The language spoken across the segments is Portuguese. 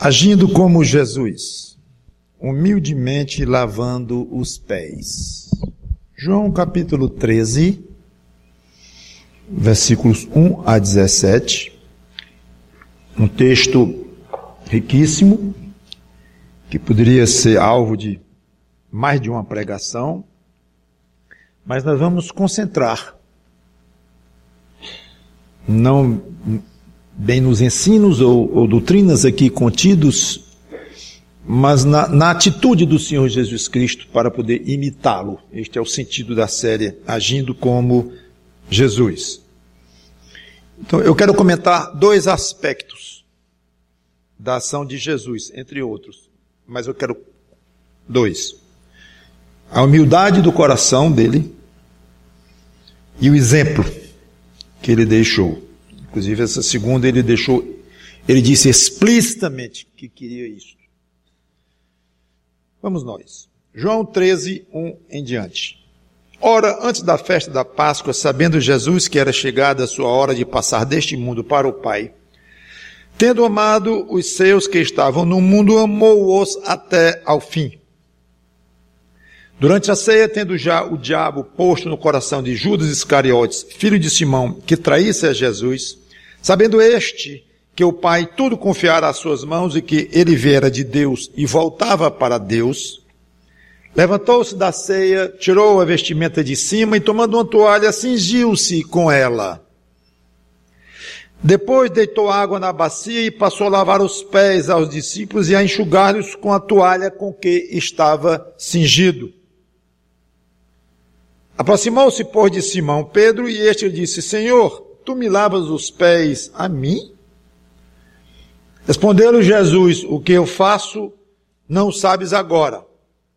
Agindo como Jesus, humildemente lavando os pés. João capítulo 13, versículos 1 a 17, um texto riquíssimo, que poderia ser alvo de mais de uma pregação, mas nós vamos concentrar, não bem nos ensinos ou doutrinas aqui contidos, mas na atitude do Senhor Jesus Cristo para poder imitá-lo. Este é o sentido da série, Agindo como Jesus. Então, eu quero comentar dois aspectos da ação de Jesus, entre outros, mas eu quero dois. A humildade do coração dele e o exemplo que ele deixou. Inclusive, essa segunda ele disse explicitamente que queria isso. Vamos nós. João 13, 1 em diante. Ora, antes da festa da Páscoa, sabendo Jesus que era chegada a sua hora de passar deste mundo para o Pai, tendo amado os seus que estavam no mundo, amou-os até ao fim. Durante a ceia, tendo já o diabo posto no coração de Judas Iscariotes, filho de Simão, que traísse a Jesus, sabendo este que o Pai tudo confiara às suas mãos e que ele viera de Deus e voltava para Deus, levantou-se da ceia, tirou a vestimenta de cima e, tomando uma toalha, cingiu-se com ela. Depois deitou água na bacia e passou a lavar os pés aos discípulos e a enxugar-lhes com a toalha com que estava cingido. Aproximou-se, pois, de Simão Pedro e este lhe disse: Senhor, tu me lavas os pés a mim? Respondeu-lhe Jesus: o que eu faço não sabes agora.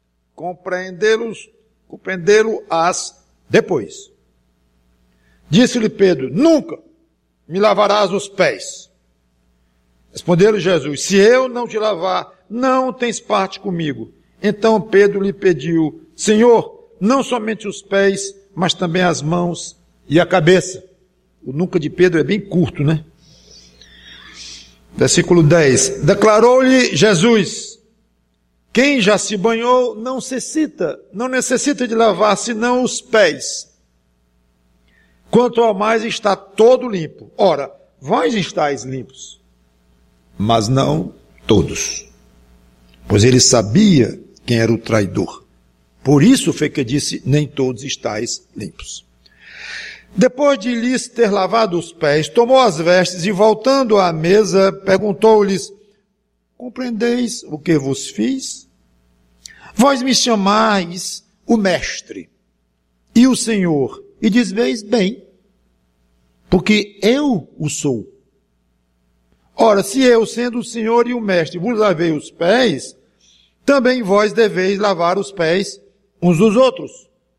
Compreendê-lo-ás depois. Disse-lhe Pedro: nunca me lavarás os pés. Respondeu-lhe Jesus: se eu não te lavar, não tens parte comigo. Então Pedro lhe pediu: Senhor, não somente os pés, mas também as mãos e a cabeça. O nunca de Pedro é bem curto, né? Versículo 10. Declarou-lhe Jesus: quem já se banhou não necessita de lavar senão os pés. Quanto ao mais está todo limpo. Ora, vós estáis limpos, mas não todos. Pois ele sabia quem era o traidor. Por isso foi que disse: nem todos estáis limpos. Depois de lhes ter lavado os pés, tomou as vestes e, voltando à mesa, perguntou-lhes: compreendeis o que vos fiz? Vós me chamais o Mestre e o Senhor, e dizeis bem, porque eu o sou. Ora, se eu, sendo o Senhor e o Mestre, vos lavei os pés, também vós deveis lavar os pés uns dos outros.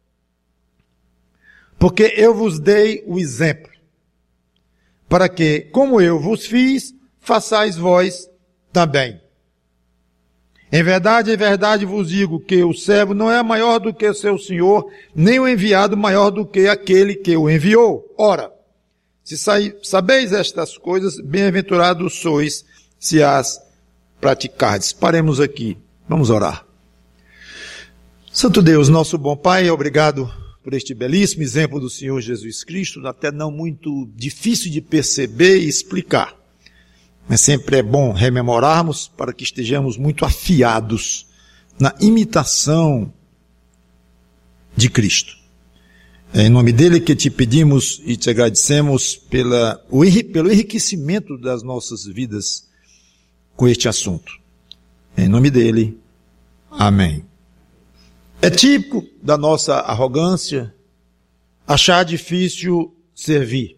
Porque eu vos dei o exemplo, para que, como eu vos fiz, façais vós também. Em verdade vos digo que o servo não é maior do que o seu senhor, nem o enviado maior do que aquele que o enviou. Ora, se sabeis estas coisas, bem-aventurados sois, se as praticardes. Paremos aqui, vamos orar. Santo Deus, nosso bom Pai, obrigado por este belíssimo exemplo do Senhor Jesus Cristo, até não muito difícil de perceber e explicar. Mas sempre é bom rememorarmos para que estejamos muito afiados na imitação de Cristo. É em nome dele que te pedimos e te agradecemos pelo enriquecimento das nossas vidas com este assunto. Em nome dele, amém. É típico da nossa arrogância achar difícil servir.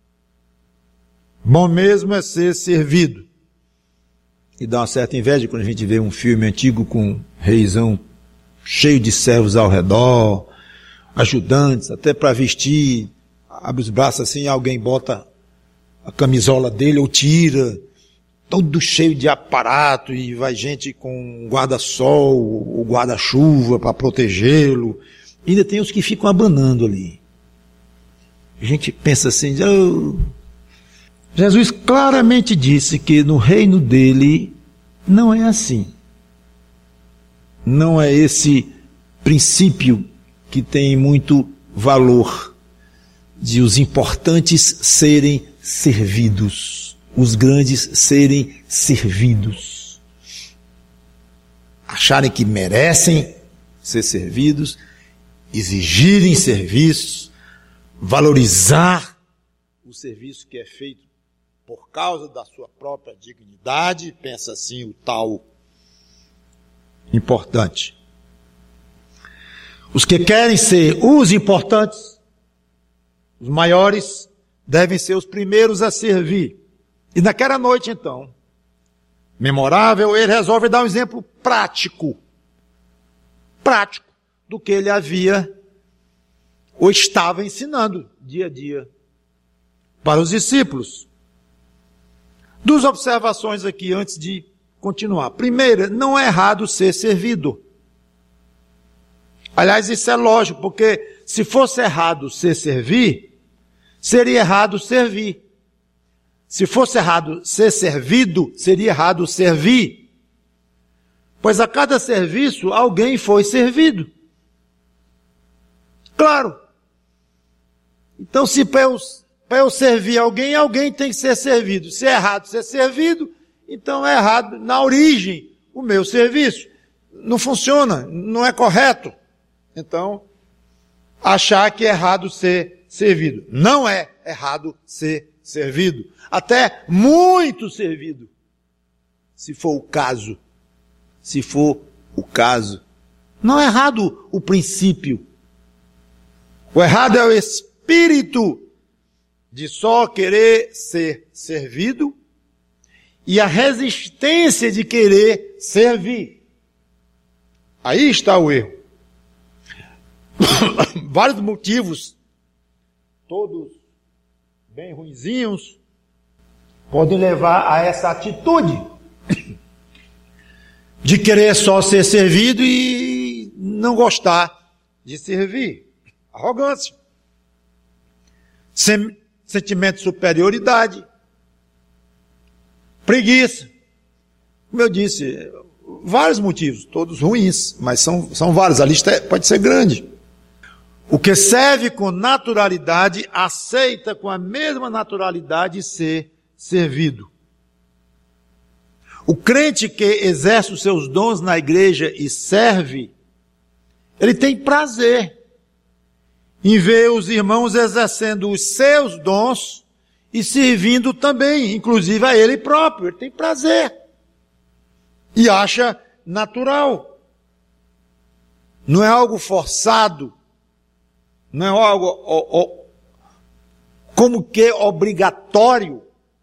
Bom mesmo é ser servido. E dá uma certa inveja quando a gente vê um filme antigo com um reizão cheio de servos ao redor, ajudantes, até para vestir, abre os braços assim, alguém bota a camisola dele ou tira, todo cheio de aparato, e vai gente com guarda-sol ou guarda-chuva para protegê-lo. E ainda tem os que ficam abanando ali. A gente pensa assim, Jesus claramente disse que no reino dele Não é assim. Não é esse princípio que tem muito valor, de os importantes serem servidos, os grandes serem servidos. Acharem que merecem ser servidos, exigirem serviços, valorizar o serviço que é feito por causa da sua própria dignidade, pensa assim o tal importante. Os que querem ser os importantes, os maiores, devem ser os primeiros a servir. E naquela noite, então, memorável, ele resolve dar um exemplo prático do que ele havia ou estava ensinando dia a dia para os discípulos. Duas observações aqui antes de continuar. Primeira, não é errado ser servido. Aliás, isso é lógico, porque se fosse errado ser servir, seria errado servir. Se fosse errado ser servido, seria errado servir. Pois a cada serviço, alguém foi servido. Claro. Então, se para eu servir alguém, alguém tem que ser servido. Se é errado ser servido, então é errado na origem o meu serviço. Não funciona, não é correto. Então, achar que é errado ser servido. Não é errado ser servido. Até muito servido. Se for o caso. Se for o caso. Não é errado o princípio. O errado é o espírito de só querer ser servido e a resistência de querer servir. Aí está o erro. Vários motivos, todos bem ruinzinhos, podem levar a essa atitude de querer só ser servido e não gostar de servir. Arrogância. Sentimento de superioridade. Preguiça. Como eu disse, vários motivos, todos ruins, mas são vários, a lista pode ser grande. O que serve com naturalidade, aceita com a mesma naturalidade ser servido. O crente que exerce os seus dons na igreja e serve, ele tem prazer em ver os irmãos exercendo os seus dons e servindo também, inclusive a ele próprio. Ele tem prazer. E acha natural. Não é algo forçado. Não é algo como que obrigatório.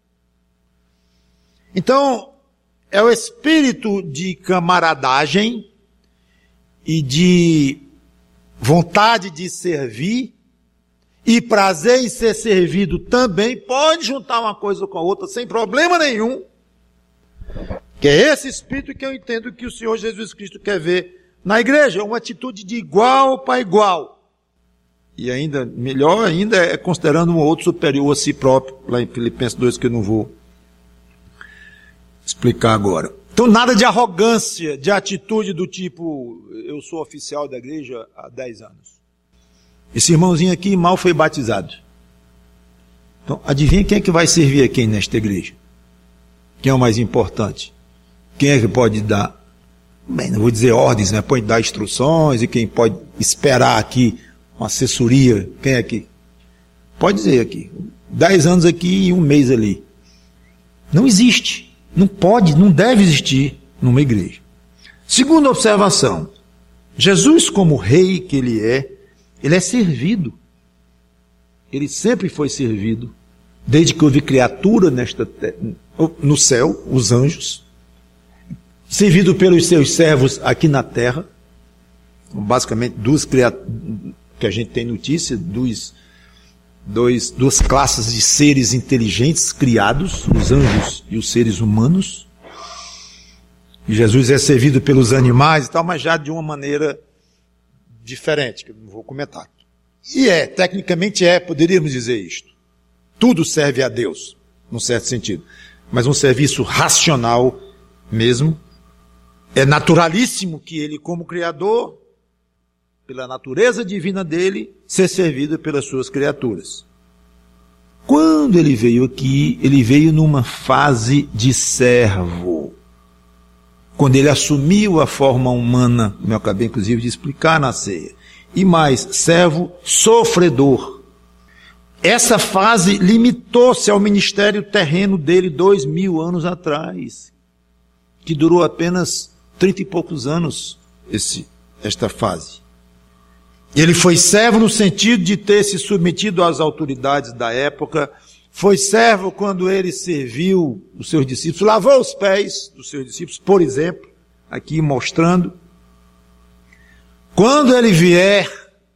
Então, é o espírito de camaradagem e de vontade de servir e prazer em ser servido também, pode juntar uma coisa com a outra sem problema nenhum. Que é esse espírito que eu entendo que o Senhor Jesus Cristo quer ver na igreja, uma atitude de igual para igual. E ainda, melhor ainda, é considerando um outro superior a si próprio, lá em Filipenses 2, que eu não vou explicar agora. Então, nada de arrogância, de atitude do tipo, eu sou oficial da igreja há 10 anos. Esse irmãozinho aqui mal foi batizado. Então, adivinha quem é que vai servir a quem nesta igreja? Quem é o mais importante? Quem é que pode dar, bem, não vou dizer ordens, né? Pode dar instruções e quem pode esperar aqui uma assessoria, quem é que? Pode dizer aqui, 10 anos aqui e 1 mês ali. Não existe, não pode, não deve existir numa igreja. Segunda observação, Jesus como rei que ele é servido. Ele sempre foi servido, desde que houve criatura no céu, os anjos, servido pelos seus servos aqui na terra, basicamente duas criaturas, que a gente tem notícia, duas classes de seres inteligentes criados, os anjos e os seres humanos. E Jesus é servido pelos animais e tal, mas já de uma maneira diferente, que eu não vou comentar aqui. E tecnicamente poderíamos dizer isto. Tudo serve a Deus, num certo sentido. Mas um serviço racional, mesmo. É naturalíssimo que ele, como Criador, pela natureza divina dele, ser servido pelas suas criaturas. Quando ele veio aqui, ele veio numa fase de servo. Quando ele assumiu a forma humana, como eu acabei inclusive de explicar na ceia. E mais, servo sofredor. Essa fase limitou-se ao ministério terreno dele 2000 anos atrás, que durou apenas 30 e poucos anos esta fase. Ele foi servo no sentido de ter se submetido às autoridades da época, foi servo quando ele serviu os seus discípulos, lavou os pés dos seus discípulos, por exemplo, aqui mostrando. Quando ele vier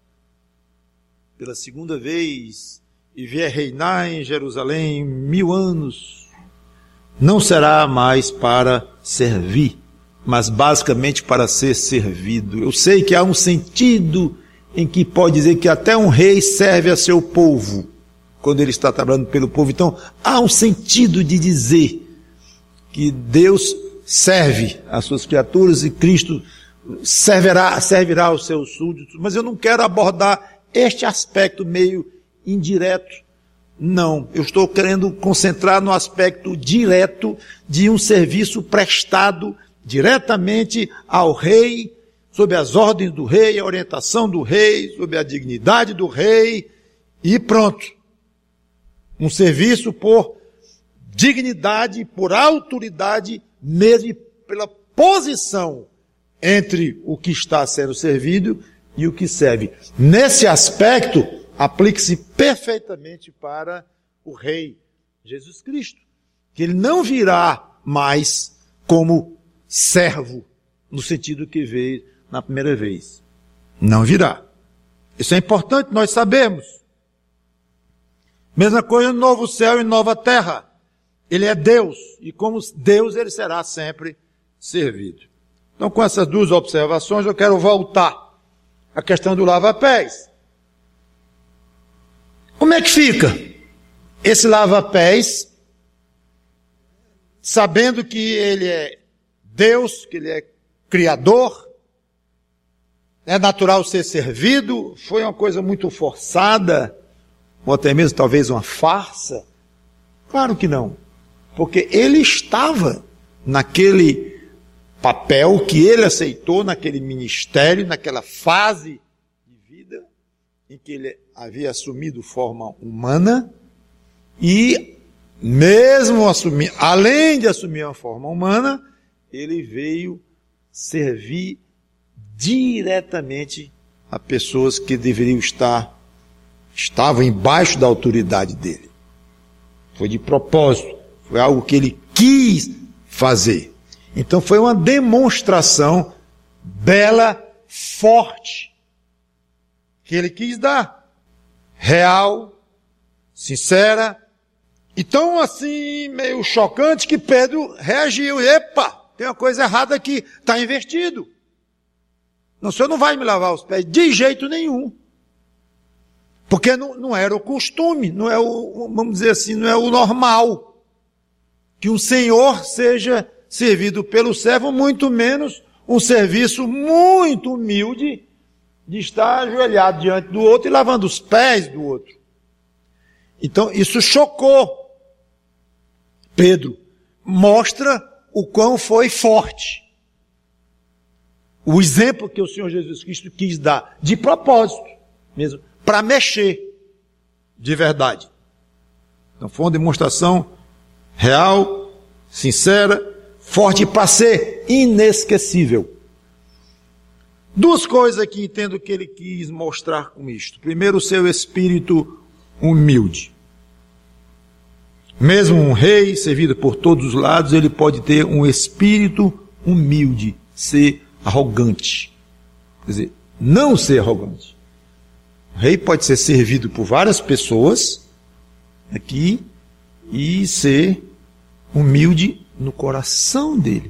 pela segunda vez e vier reinar em Jerusalém 1000 anos, não será mais para servir, mas basicamente para ser servido. Eu sei que há um sentido em que pode dizer que até um rei serve a seu povo, quando ele está trabalhando pelo povo. Então, há um sentido de dizer que Deus serve as suas criaturas e Cristo servirá aos seus súditos. Mas eu não quero abordar este aspecto meio indireto. Não, eu estou querendo concentrar no aspecto direto de um serviço prestado diretamente ao rei, sob as ordens do rei, a orientação do rei, sob a dignidade do rei, e pronto. Um serviço por dignidade, por autoridade, mesmo pela posição entre o que está sendo servido e o que serve. Nesse aspecto, aplique-se perfeitamente para o rei Jesus Cristo, que ele não virá mais como servo, no sentido que veio na primeira vez. Não virá. Isso é importante nós sabermos. Mesma coisa no novo céu e nova terra. Ele é Deus, e como Deus ele será sempre servido. Então, com essas duas observações, eu quero voltar à questão do lava-pés. Como é que fica esse lava-pés, sabendo que ele é Deus, que ele é Criador, é natural ser servido, foi uma coisa muito forçada, ou até mesmo talvez uma farsa? Claro que não, porque ele estava naquele papel que ele aceitou, naquele ministério, naquela fase de vida em que ele havia assumido forma humana, e mesmo além de assumir uma forma humana, ele veio servir diretamente a pessoas que deveriam estavam embaixo da autoridade dele. Foi de propósito, foi algo que ele quis fazer. Então foi uma demonstração bela, forte, que ele quis dar. Real, sincera, e tão assim, meio chocante, que Pedro reagiu. Epa, tem uma coisa errada aqui, está invertido. Não, o senhor não vai me lavar os pés de jeito nenhum. Porque não era o costume, não é vamos dizer assim, não é o normal. Que um senhor seja servido pelo servo, muito menos um serviço muito humilde de estar ajoelhado diante do outro e lavando os pés do outro. Então, isso chocou Pedro. Mostra o quão foi forte. O exemplo que o Senhor Jesus Cristo quis dar, de propósito mesmo, para mexer de verdade. Então foi uma demonstração real, sincera, forte para ser inesquecível. Duas coisas que entendo que ele quis mostrar com isto. Primeiro, o seu espírito humilde. Mesmo um rei servido por todos os lados, ele pode ter um espírito humilde, ser arrogante. Quer dizer, não ser arrogante. O rei pode ser servido por várias pessoas aqui e ser humilde no coração dele.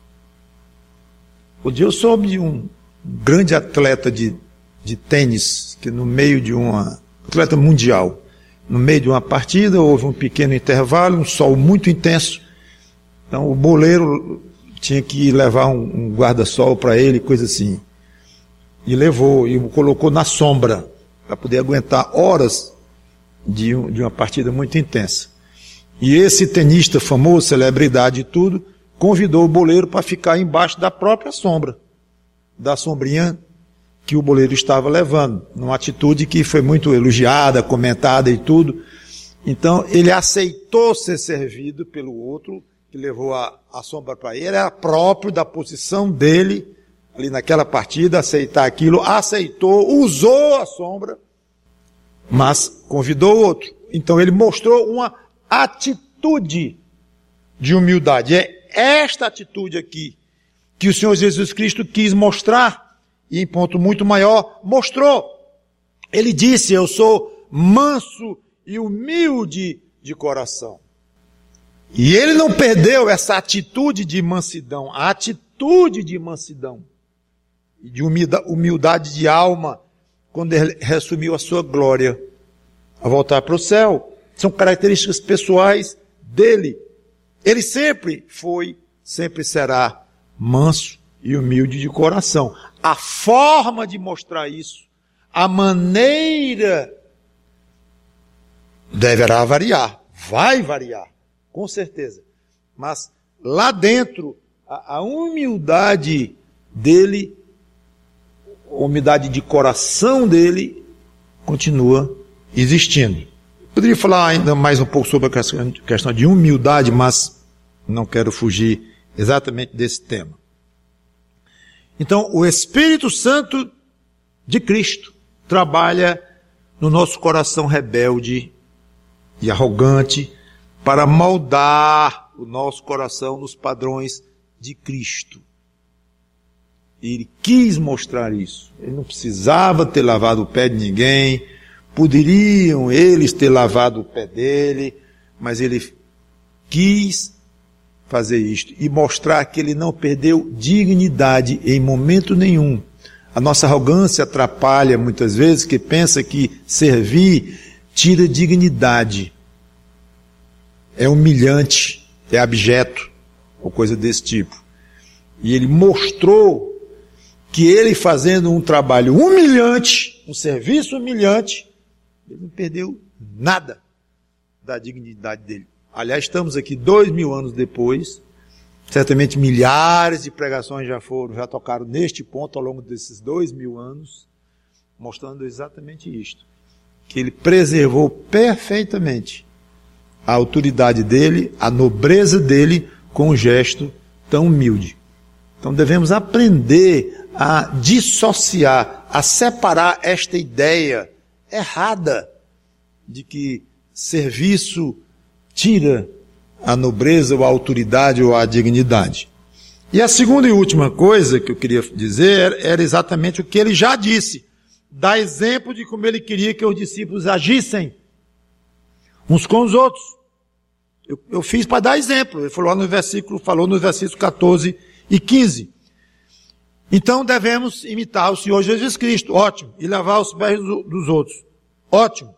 Um dia eu soube de um grande atleta de tênis, que no meio de atleta mundial, no meio de uma partida, houve um pequeno intervalo, um sol muito intenso. Então o boleiro tinha que levar um guarda-sol para ele, coisa assim. E levou, e o colocou na sombra, para poder aguentar horas de uma partida muito intensa. E esse tenista famoso, celebridade e tudo, convidou o boleiro para ficar embaixo da própria sombra, da sombrinha que o boleiro estava levando, numa atitude que foi muito elogiada, comentada e tudo. Então, ele aceitou ser servido pelo outro, que levou a sombra para ele, era próprio da posição dele, ali naquela partida, aceitar aquilo, aceitou, usou a sombra, mas convidou o outro. Então, ele mostrou uma atitude de humildade. É esta atitude aqui que o Senhor Jesus Cristo quis mostrar, e em ponto muito maior, mostrou. Ele disse, eu sou manso e humilde de coração. E ele não perdeu essa atitude de mansidão, a atitude de mansidão e de humildade de alma, quando ele reassumiu a sua glória a voltar para o céu. São características pessoais dele. Ele sempre foi, sempre será manso e humilde de coração. A forma de mostrar isso, a maneira, deverá variar, vai variar, com certeza. Mas lá dentro, a humildade dele, a humildade de coração dele, continua existindo. Poderia falar ainda mais um pouco sobre a questão de humildade, mas não quero fugir exatamente desse tema. Então, o Espírito Santo de Cristo trabalha no nosso coração rebelde e arrogante para moldar o nosso coração nos padrões de Cristo. Ele quis mostrar isso. Ele não precisava ter lavado o pé de ninguém, poderiam eles ter lavado o pé dele, mas ele quis fazer isto e mostrar que ele não perdeu dignidade em momento nenhum. A nossa arrogância atrapalha muitas vezes, que pensa que servir tira dignidade. É humilhante, é abjeto, ou coisa desse tipo. E ele mostrou que ele fazendo um trabalho humilhante, um serviço humilhante, ele não perdeu nada da dignidade dele. Aliás, estamos aqui 2000 anos depois, certamente milhares de pregações já tocaram neste ponto ao longo desses 2000 anos, mostrando exatamente isto, que ele preservou perfeitamente a autoridade dele, a nobreza dele, com um gesto tão humilde. Então devemos aprender a dissociar, a separar esta ideia errada de que serviço tira a nobreza ou a autoridade ou a dignidade. E a segunda e última coisa que eu queria dizer era exatamente o que ele já disse. Dar exemplo de como ele queria que os discípulos agissem uns com os outros. Eu fiz para dar exemplo. Ele falou no versículo 14 e 15. Então devemos imitar o Senhor Jesus Cristo. Ótimo. E lavar os pés dos outros. Ótimo.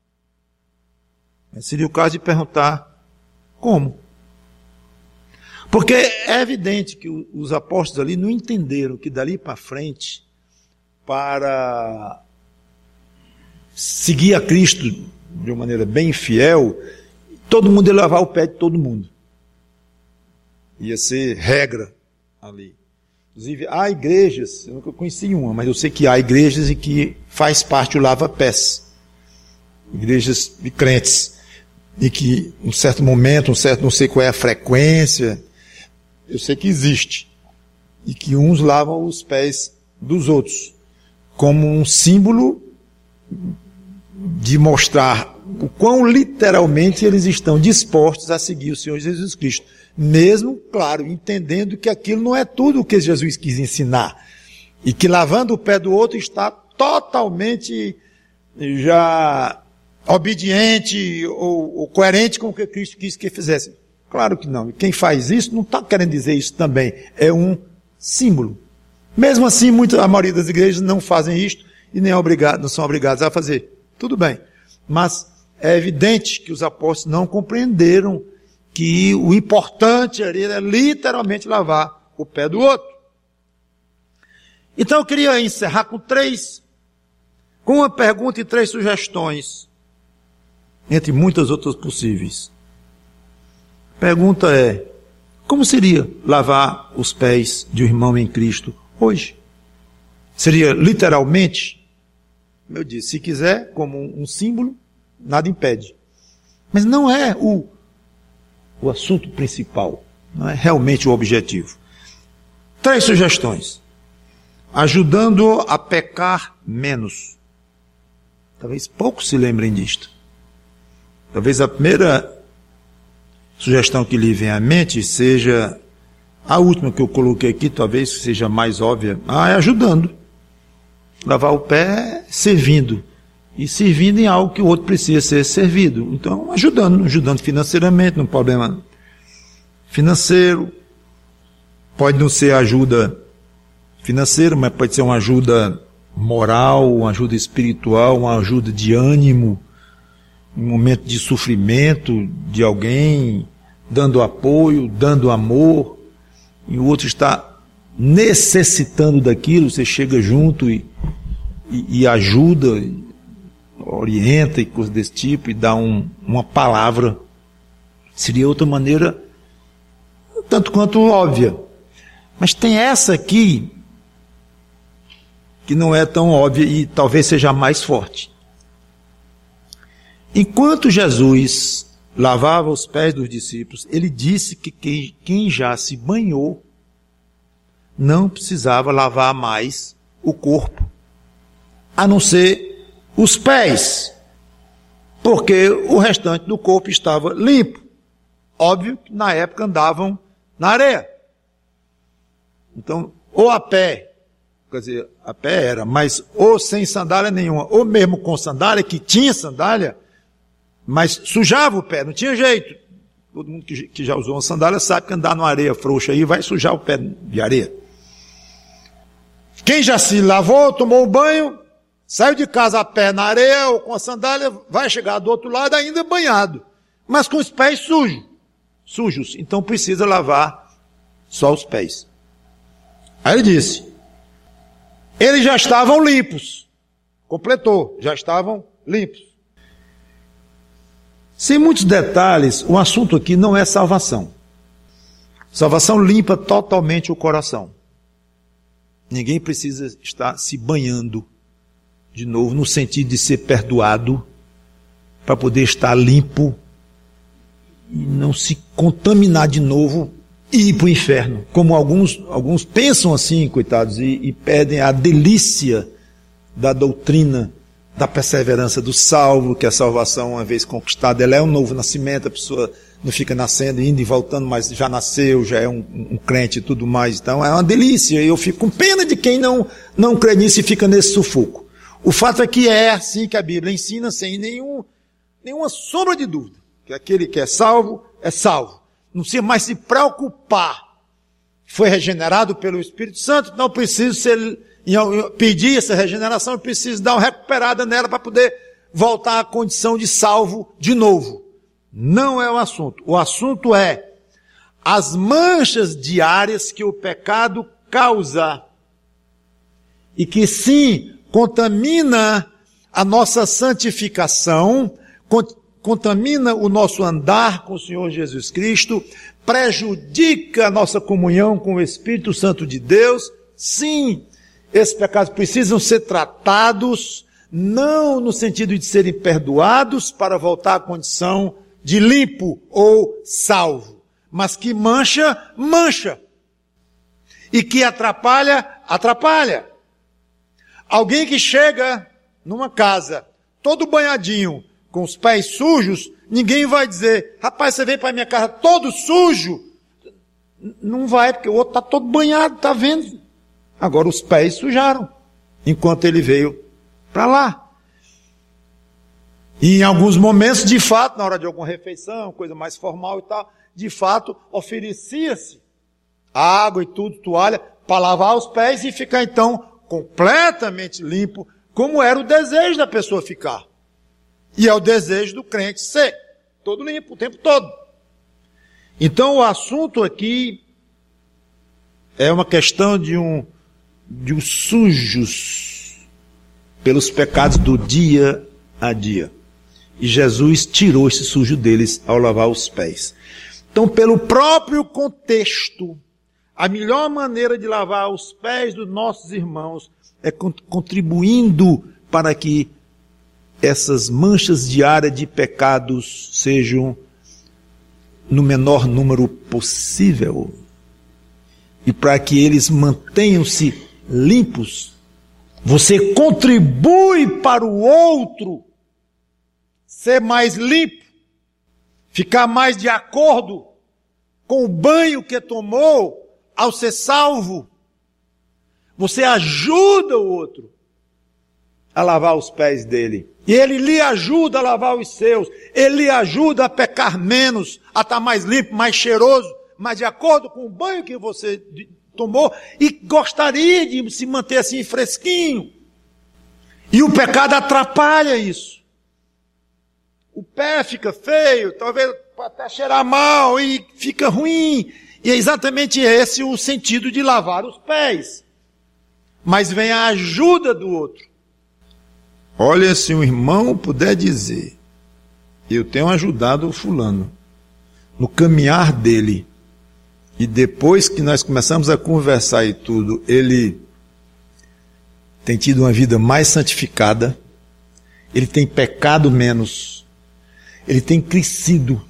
Seria o caso de perguntar como. Porque é evidente que os apóstolos ali não entenderam que dali para frente, para seguir a Cristo de uma maneira bem fiel, todo mundo ia lavar o pé de todo mundo. Ia ser regra ali. Inclusive, há igrejas, eu nunca conheci uma, mas eu sei que há igrejas em que faz parte o lava-pés. Igrejas de crentes. E que, em um certo momento, não sei qual é a frequência, eu sei que existe. E que uns lavam os pés dos outros, como um símbolo de mostrar o quão literalmente eles estão dispostos a seguir o Senhor Jesus Cristo. Mesmo, claro, entendendo que aquilo não é tudo o que Jesus quis ensinar. E que lavando o pé do outro está totalmente já obediente ou coerente com o que Cristo quis que fizesse. Claro que não. E quem faz isso não está querendo dizer isso também. É um símbolo. Mesmo assim, a maioria das igrejas não fazem isto e nem não são obrigados a fazer. Tudo bem. Mas é evidente que os apóstolos não compreenderam que o importante ali era literalmente lavar o pé do outro. Então eu queria encerrar com uma pergunta e 3 sugestões, entre muitas outras possíveis. A pergunta é: como seria lavar os pés de um irmão em Cristo hoje? Seria literalmente? Eu disse, se quiser, como um símbolo, nada impede. Mas não é o assunto principal, não é realmente o objetivo. 3 sugestões. Ajudando a pecar menos. Talvez poucos se lembrem disto. Talvez a primeira sugestão que lhe vem à mente seja a última que eu coloquei aqui, talvez seja mais óbvia. É ajudando. Lavar o pé servindo. E servindo em algo que o outro precisa ser servido. Então, ajudando financeiramente, num problema financeiro. Pode não ser ajuda financeira, mas pode ser uma ajuda moral, uma ajuda espiritual, uma ajuda de ânimo, um momento de sofrimento de alguém, dando apoio, dando amor, e o outro está necessitando daquilo, você chega junto e ajuda, orienta e coisas desse tipo, e dá uma palavra. Seria outra maneira, tanto quanto óbvia. Mas tem essa aqui, que não é tão óbvia e talvez seja mais forte. Enquanto Jesus lavava os pés dos discípulos, ele disse que quem já se banhou não precisava lavar mais o corpo, a não ser os pés, porque o restante do corpo estava limpo. Óbvio que na época andavam na areia. Então, ou a pé, quer dizer, a pé era, mas ou sem sandália nenhuma, ou mesmo com sandália, que tinha sandália, mas sujava o pé, não tinha jeito. Todo mundo que já usou uma sandália sabe que andar numa areia frouxa aí vai sujar o pé de areia. Quem já se lavou, tomou um banho, saiu de casa a pé na areia ou com a sandália, vai chegar do outro lado ainda banhado, mas com os pés sujos. Então precisa lavar só os pés. Aí ele disse, eles já estavam limpos. Completou, já estavam limpos. Sem muitos detalhes, o assunto aqui não é salvação. Salvação limpa totalmente o coração. Ninguém precisa estar se banhando de novo, no sentido de ser perdoado, para poder estar limpo e não se contaminar de novo e ir para o inferno. Como alguns pensam assim, coitados, e pedem a delícia da doutrina da perseverança do salvo, que a salvação, uma vez conquistada, ela é um novo nascimento, a pessoa não fica nascendo, indo e voltando, mas já nasceu, já é um crente e tudo mais. Então é uma delícia, e eu fico com pena de quem não crê nisso e fica nesse sufoco. O fato é que é assim que a Bíblia ensina, sem nenhuma sombra de dúvida, que aquele que é salvo. Não precisa mais se preocupar. Foi regenerado pelo Espírito Santo, não precisa pedir essa regeneração, eu preciso dar uma recuperada nela para poder voltar à condição de salvo de novo. Não é o assunto. O assunto é as manchas diárias que o pecado causa e que sim contamina a nossa santificação, contamina o nosso andar com o Senhor Jesus Cristo, prejudica a nossa comunhão com o Espírito Santo de Deus. Sim, esses pecados precisam ser tratados, não no sentido de serem perdoados para voltar à condição de limpo ou salvo, mas que mancha. E que atrapalha. Alguém que chega numa casa todo banhadinho, com os pés sujos, ninguém vai dizer, rapaz, você veio para minha casa todo sujo. Não vai, porque o outro está todo banhado, está vendo? Agora os pés sujaram, enquanto ele veio para lá. E em alguns momentos, de fato, na hora de alguma refeição, coisa mais formal e tal, de fato, oferecia-se água e tudo, toalha, para lavar os pés e ficar então completamente limpo, como era o desejo da pessoa ficar. E é o desejo do crente ser todo limpo o tempo todo. Então o assunto aqui é uma questão de um sujos pelos pecados do dia a dia. E Jesus tirou esse sujo deles ao lavar os pés. Então, pelo próprio contexto, a melhor maneira de lavar os pés dos nossos irmãos é contribuindo para que essas manchas diárias de pecados sejam no menor número possível. E para que eles mantenham-se limpos, você contribui para o outro ser mais limpo, ficar mais de acordo com o banho que tomou ao ser salvo. Você ajuda o outro a lavar os pés dele. E ele lhe ajuda a lavar os seus. Ele lhe ajuda a pecar menos, a estar mais limpo, mais cheiroso, mais de acordo com o banho que você tomou e gostaria de se manter assim fresquinho. E o pecado atrapalha isso. O pé fica feio, talvez até cheirar mal e fica ruim. E é exatamente esse o sentido de lavar os pés. Mas vem a ajuda do outro. Olha, se um irmão puder dizer, eu tenho ajudado o fulano no caminhar dele, e depois que nós começamos a conversar e tudo, ele tem tido uma vida mais santificada, ele tem pecado menos, ele tem crescido.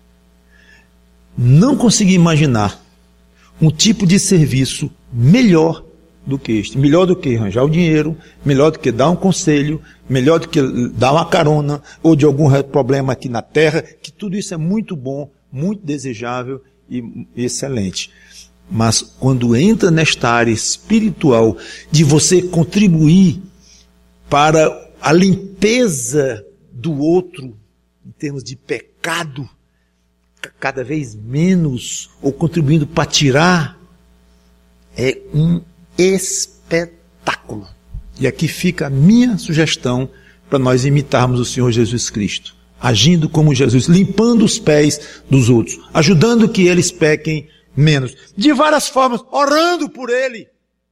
Não consegui imaginar um tipo de serviço melhor do que este. Melhor do que arranjar o dinheiro, melhor do que dar um conselho, melhor do que dar uma carona, ou de algum problema aqui na terra, que tudo isso é muito bom, muito desejável e excelente. Mas quando entra nesta área espiritual, de você contribuir para a limpeza do outro, em termos de pecado, cada vez menos, ou contribuindo para tirar, é um espetáculo. E aqui fica a minha sugestão para nós imitarmos o Senhor Jesus Cristo, agindo como Jesus, limpando os pés dos outros, ajudando que eles pequem menos, de várias formas, orando por ele,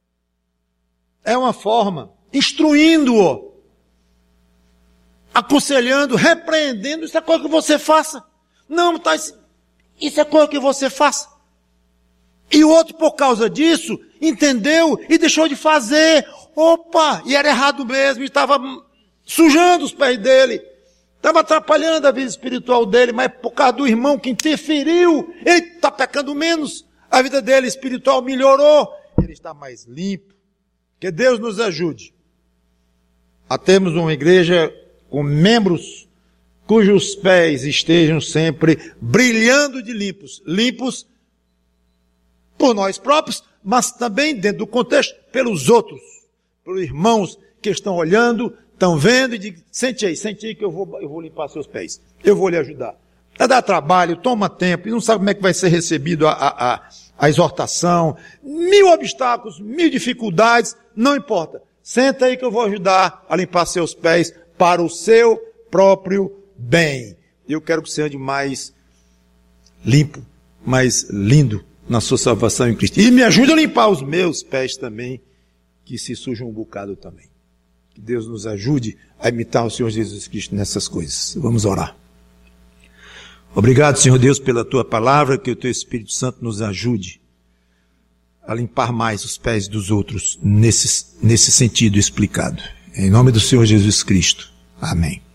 é uma forma, instruindo-o, aconselhando, repreendendo. Isso é coisa que você faça. Não, tá, isso é coisa que você faça. E o outro, por causa disso, entendeu e deixou de fazer. Opa, e era errado mesmo, estava sujando os pés dele, estava atrapalhando a vida espiritual dele, mas por causa do irmão que interferiu, ele está pecando menos, a vida dele espiritual melhorou, ele está mais limpo. Que Deus nos ajude a termos uma igreja com membros cujos pés estejam sempre brilhando de limpos, limpos por nós próprios, mas também dentro do contexto, pelos outros, pelos irmãos que estão olhando, estão vendo e dizem, sente aí que eu vou limpar seus pés, eu vou lhe ajudar. Vai dar trabalho, toma tempo, e não sabe como é que vai ser recebido a exortação, 1000 obstáculos, 1000 dificuldades, não importa. Senta aí que eu vou ajudar a limpar seus pés para o seu próprio bem. Eu quero que você ande mais limpo, mais lindo na sua salvação em Cristo. E me ajude a limpar os meus pés também, que se sujam um bocado também. Que Deus nos ajude a imitar o Senhor Jesus Cristo nessas coisas. Vamos orar. Obrigado, Senhor Deus, pela Tua palavra, que o Teu Espírito Santo nos ajude a limpar mais os pés dos outros nesse sentido explicado. Em nome do Senhor Jesus Cristo. Amém.